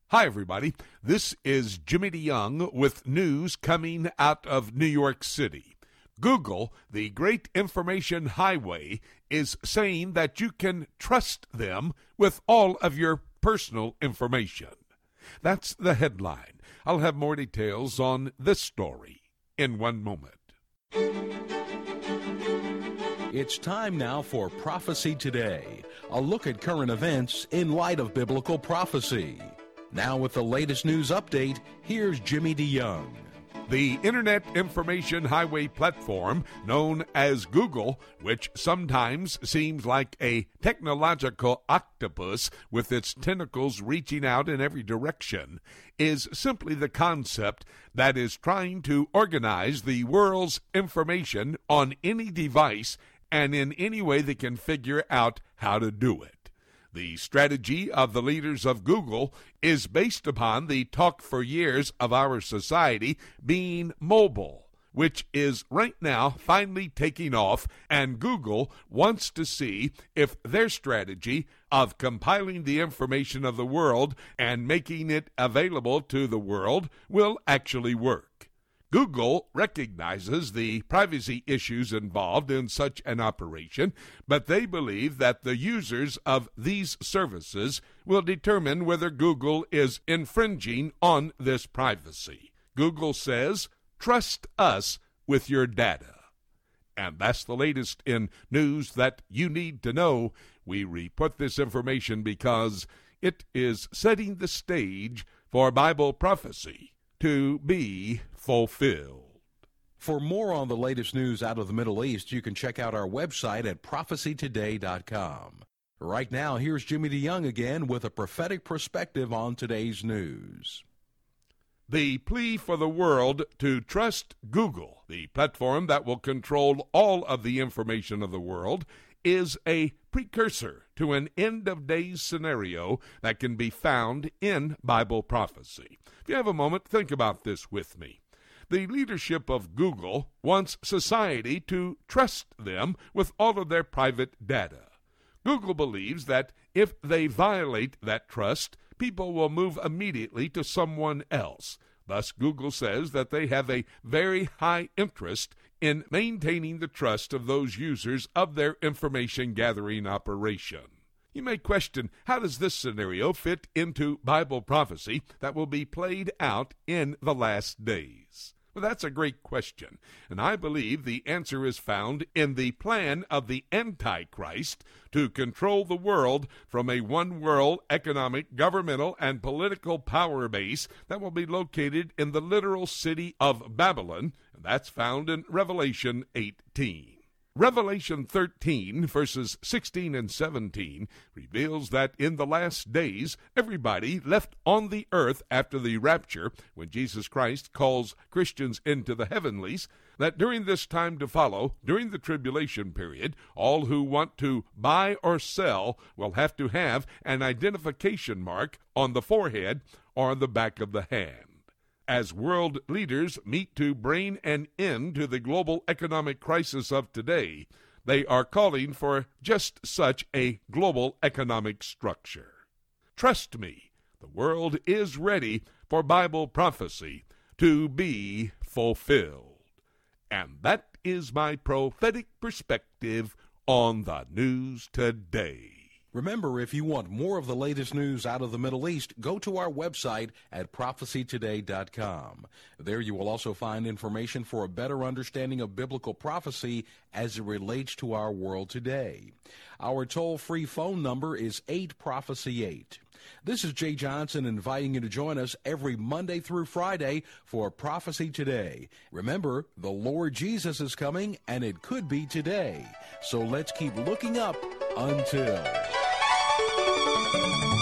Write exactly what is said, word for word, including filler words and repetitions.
Hi, everybody. This is Jimmy DeYoung with news coming out of New York City. Google, the great information highway, is saying that you can trust them with all of your personal information. That's the headline. I'll have more details on this story in one moment. It's time now for Prophecy Today, a look at current events in light of biblical prophecy. Now with the latest news update, here's Jimmy DeYoung. The Internet Information Highway platform, known as Google, which sometimes seems like a technological octopus with its tentacles reaching out in every direction, is simply the concept that is trying to organize the world's information on any device and in any way they can figure out how to do it. The strategy of the leaders of Google is based upon the talk for years of our society being mobile, which is right now finally taking off, and Google wants to see if their strategy of compiling the information of the world and making it available to the world will actually work. Google recognizes the privacy issues involved in such an operation, but they believe that the users of these services will determine whether Google is infringing on this privacy. Google says, "Trust us with your data." And that's the latest in news that you need to know. We report this information because it is setting the stage for Bible prophecy to be fulfilled. For more on the latest news out of the Middle East, you can check out our website at prophecy today dot com. Right now, here's Jimmy DeYoung again with a prophetic perspective on today's news. The plea for the world to trust Google, the platform that will control all of the information of the world, is a precursor to an end-of-days scenario that can be found in Bible prophecy. If you have a moment, think about this with me. The leadership of Google wants society to trust them with all of their private data. Google believes that if they violate that trust, people will move immediately to someone else. Thus, Google says that they have a very high interest in maintaining the trust of those users of their information-gathering operation. You may question, how does this scenario fit into Bible prophecy that will be played out in the last days? Well, that's a great question, and I believe the answer is found in the plan of the Antichrist to control the world from a one-world economic, governmental, and political power base that will be located in the literal city of Babylon, and that's found in Revelation eighteen. Revelation thirteen, verses sixteen and seventeen, reveals that in the last days, everybody left on the earth after the rapture, when Jesus Christ calls Christians into the heavenlies, that during this time to follow, during the tribulation period, all who want to buy or sell will have to have an identification mark on the forehead or the back of the hand. As world leaders meet to bring an end to the global economic crisis of today, they are calling for just such a global economic structure. Trust me, the world is ready for Bible prophecy to be fulfilled. And that is my prophetic perspective on the news today. Remember, if you want more of the latest news out of the Middle East, go to our website at prophecy today dot com. There you will also find information for a better understanding of biblical prophecy as it relates to our world today. Our toll-free phone number is eight prophecy eight. This is Jay Johnson inviting you to join us every Monday through Friday for Prophecy Today. Remember, the Lord Jesus is coming, and it could be today. So let's keep looking up until...